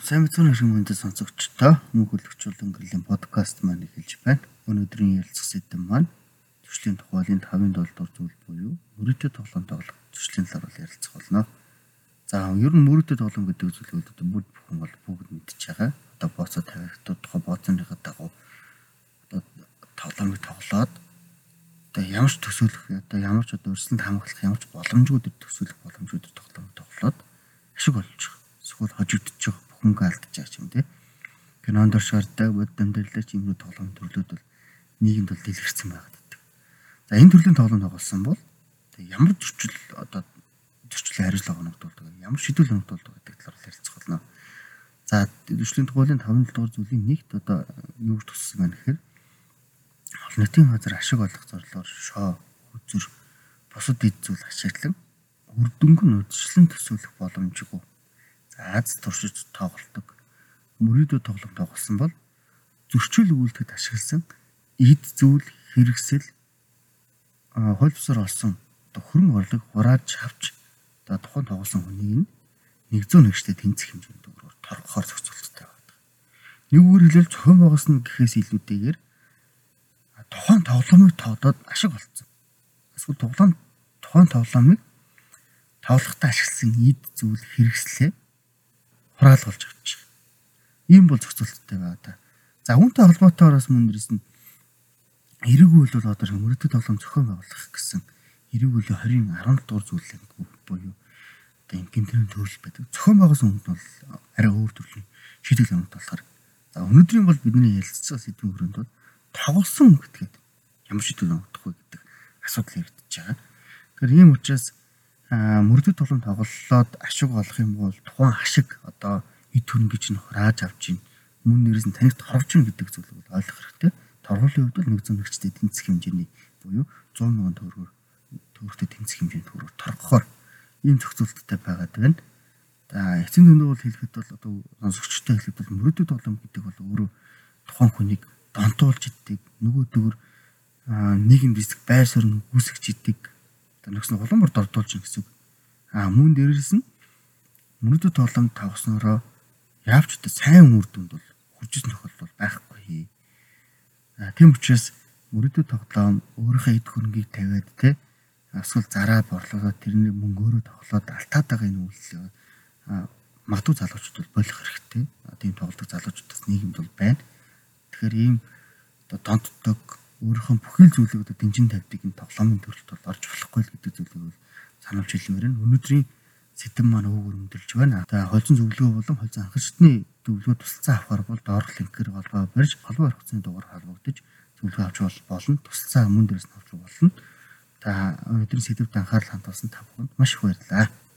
Сайн мэцэн хэрэг мөндөд сонсогчдоо мөнх хөлөгчүүлэн өнгөрлийн подкаст маань эхэлж байна. Өнөөдрийн ярилцах сэдэв маань зөрчлийн тухайлын 5-7 дугаар зүйл буюу мөрөөдөө тоглоом тоглох зөрчлийн талаар ярилцах болно. За ер нь мөрөөдөө тоглоом гэдэг зүйлүүд бүгд бүхэн бол бүгд мэдчихэж байгаа. Одоо бооцоо тавигтууд тухай бооцооныхоо дагуу одоо тоглоомыг тоглоод одоо ямар ч төсөөлөх одоо ямар ч одоо өрсөлдөнд хамгаалах ямар ч боломжгүй төсөөлөх боломжгүй тоглоом тоглоод ашиг олж байгаа. Эсвэл хожигдож байгаа бүхэнгээ алдаж байгаа юм тий. Кинонд оршгардаг бод дамжуулаач юм тоглоом төрлүүд бол нийгэмд бол дэлгэрсэн байгаад байдаг. За энэ төрлийн тоглоом тоглосон бол ямар зөрчил одоо зөрчлийн хариуцлага хоногдуулдаг, ямар шийдвэр хоногдуулдаг гэдэг талаар ярилцах болно. За зөрчлийн тухайлын 5 дугаар зүйлийн нэгт одоо юу туссан байна гэхээр олон нийтийн газар ашиг олох зорилгоор шоо, үзүр, бусад эд зүйл ашиглан үр дүнг нь урьдчилан төсөөлөх боломжгүй. Аз туршиж тоглолдог мөрөөдөө тоглоом тоглосон бол зөрчил үйлдэхэд ашигласан эд зүйл хэрэгсэл хууль бусаар олсон одоо хөрөн орлог хурааж авч одоо тухайн тоглосон хүнийг 101 штэй тэнцэх хэмжээнд төгрөгөөр торгохоор зохицуулттай байдаг. Нэгүгээр хэлбэл зохион байгуулсан гэхээс илүүтэйгээр тухайн тоглоомыг тоглоод ашиг олцсон. Эсвэл тухайн тоглоомыг тоглохдоо ашигласан эд зүйл хэрэгслээ хураалгуулж авч. Ийм бол зохицуулттай байгаа. За үүнтэй холбоотойгоос мөн дээрс нь эрэггүй бол одоо мөрөөдөө тоглоом зохион байгуулах гэсэн эрэггүй 20-ын 17 дугаар зүйлийг буюу одоо энэ гэмтрийн төрөл байдаг. Зохион байгуулсан хүнд бол арай өөр төрлийн шийдэл хоногт болохоор. За өнөөдрийн бол бидний ярилцсан сэдвийн хүрээнд бол тоглосон гэдгээд ямар шийдэл хоногдох вэ гэдэг асуудал яригдчихэж байгаа. Тэгэхээр ийм учраас мөрөөдөө тоглоом тоглолоод ашиг олох юм бол тухайн ашиг одоо эд хөрөнгө гэж нь хурааж авч ийн мөн нэрээс нь таныг торгож ийн гэдэг зүйлийг бол ойлгох хэрэгтэй. Торгуулийн хувьд бол 100 нэгчтэй тэнцэх хэмжээний буюу 100 мянган төгрөгтэй тэнцэх хэмжээний төгрөг торгохоор ийм зохицуулттай байгаад байна. За эцсийн дүндээ бол хэлэхэд бол одоо сонсогчтой хэлэхэд бол мөрөөдөө тоглоом гэдэг бол өөрөө тухайн хүнийг донтуулж иддэг нөгөөдөөр нийгэм бэлсэх байр суурь үүсгэж иддэг нэгс нь улам бүр дордуулж гэсэн үг. Мөн дээрээс нь мөрөөдөө тоглоом тавснараа яавч та сайн үр дүнд бол хүрчсэн тохиолдол байхгүй. Тийм учраас мөрөөдөө тоглоом өөрийнхөө эд хөрөнгийг тавиад те эсвэл зараа борлуулаад тэрний мөнгөөрөө тоглоод алтаад байгаа энэ үйлс магадгүй залуучууд бол болох хэрэгтэй. Тийм тоглодог залуучуудаас нийгэмд бол байна. Тэгэхээр ийм одоо донтдог өөрийнхөө бүхэл зүйлийг одоо дэнжин тавьдаг энэ тоглоомын төрөлд бол орж болохгүй л гэдэг зүйлийг бол сануулж хэлмээр байна. Өнөөдрийн сэдэв маань өвгөр өндөрлж байна. За холзон зөвлөгөө болон холзон анхан шатны зөвлөгөө тусалцаа авахар бол доорх линкээр холбоо барьж холбоо барих хугацааны дугаар холбогдож зөвлөгөө авч болно. Тусалцаа мөн дээрээс нь авч болно. За өнөөдрийн сэдэвт анхаарал хандуулсан та бүхэнд маш их баярлалаа.